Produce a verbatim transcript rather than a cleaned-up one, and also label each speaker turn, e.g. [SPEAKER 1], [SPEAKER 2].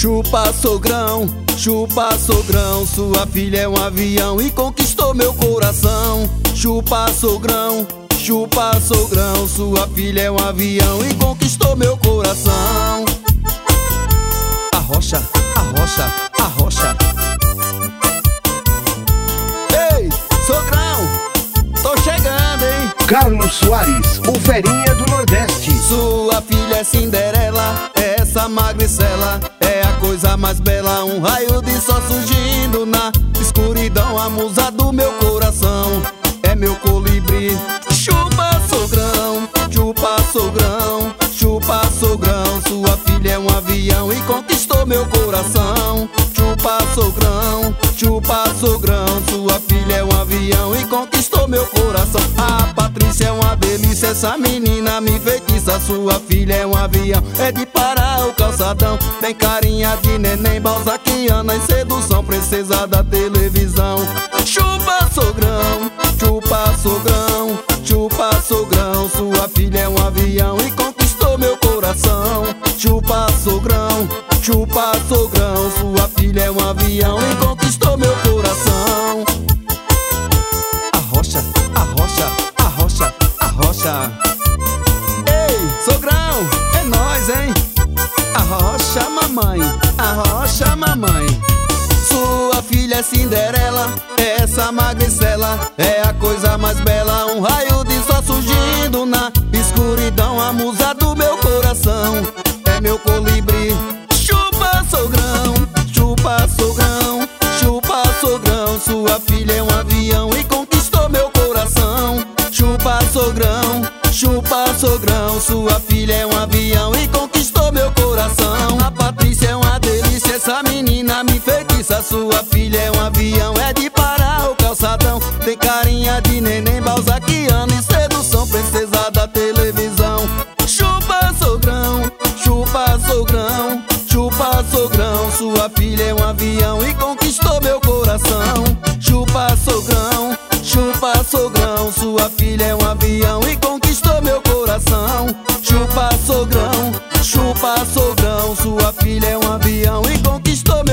[SPEAKER 1] Chupa sogrão, chupa sogrão, sua filha é um avião e conquistou meu coração. Chupa sogrão, chupa sogrão, sua filha é um avião e conquistou meu coração. Arrocha, arrocha, arrocha. Ei, sogrão, tô chegando, hein?
[SPEAKER 2] Carlos Soares, o ferinha do Nordeste.
[SPEAKER 1] Sua filha é Cinderela, essa magricela é a coisa mais bela. Um raio de sol surgindo na escuridão, a musa do meu coração é meu colibri. Chupa sogrão, chupa sogrão, chupa sogrão, sua filha é um avião e conquistou meu coração. Chupa sogrão, chupa sogrão, sua filha é um avião e conquistou meu coração. A Patrícia é uma delícia, essa menina me enfeitiça. Sua filha é um avião, é de parar o calçadão. Tem carinha de neném, balzaquiana e sedução, princesa da televisão. Chupa sogrão, chupa sogrão, chupa sogrão, sua filha é um avião e conquistou meu coração. Chupa sogrão, chupa sogrão, sua filha é um avião e conquistou meu coração. Arrocha, arrocha, arrocha, arrocha. Ei, sogrão, é nóis, hein? Arrocha, mamãe, arrocha, mamãe. Sua filha é Cinderela, essa magricela é a coisa mais bela. Um raio de sol surgindo na escuridão, a musa do meu coração é meu colibri. Chupa sogrão, chupa sogrão, chupa sogrão, sua filha é um avião e conquistou meu coração. Chupa sogrão, chupa sogrão, sua filha é um avião e conquistou meu coração. A Patrícia é uma delícia, essa menina me enfeitiça. Sua filha é um avião, é de parar o calçadão. Tem carinha de neném, balzaquiana e sedução, princesa da televisão. Chupa sogrão, chupa sogrão, chupa sogrão, sua filha é um avião e conquistou meu coração. Chupa sogrão, chupa sogrão, sua filha é um avião e conquistou meu coração. Chupa sogrão, chupa sogrão, sua filha é um avião e conquistou meu